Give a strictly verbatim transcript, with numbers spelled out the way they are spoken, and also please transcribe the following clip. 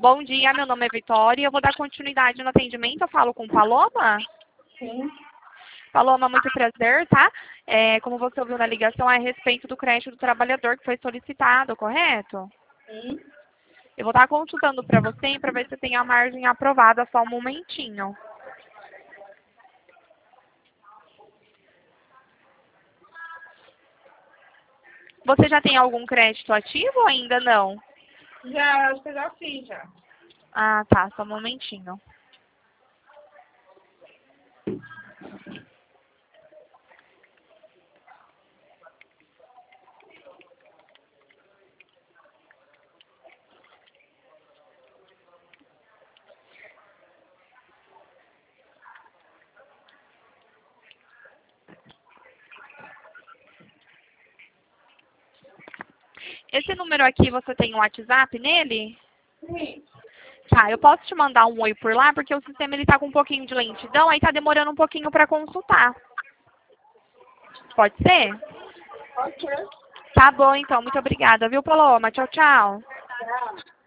Bom dia, meu nome é Vitória. Eu vou dar continuidade no atendimento. Eu falo com Paloma? Sim. Paloma, muito prazer, tá? É, como você ouviu na ligação, é a respeito do crédito do trabalhador que foi solicitado, correto? Sim. Eu vou estar consultando para você para ver se tem a margem aprovada, só um momentinho. Você já tem algum crédito ativo ou ainda não? Já, acho que eu já fiz já. Ah, tá, só um momentinho. Esse número aqui, você tem um WhatsApp nele? Sim. Tá, eu posso te mandar um oi por lá, porque o sistema ele tá com um pouquinho de lentidão, aí tá demorando um pouquinho para consultar. Pode ser? Ok. Tá bom, então. Muito obrigada, viu, Paloma? Tchau, tchau. Tchau.